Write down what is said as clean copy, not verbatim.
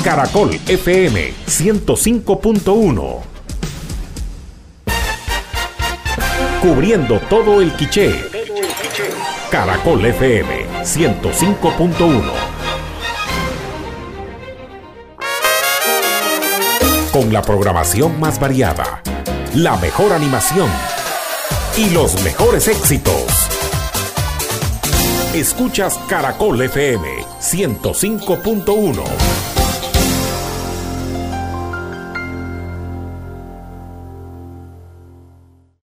Caracol FM 105.1. Cubriendo todo el Quiché. Caracol FM 105.1. Con la programación más variada, la mejor animación y los mejores éxitos. Escuchas Caracol FM 105.1.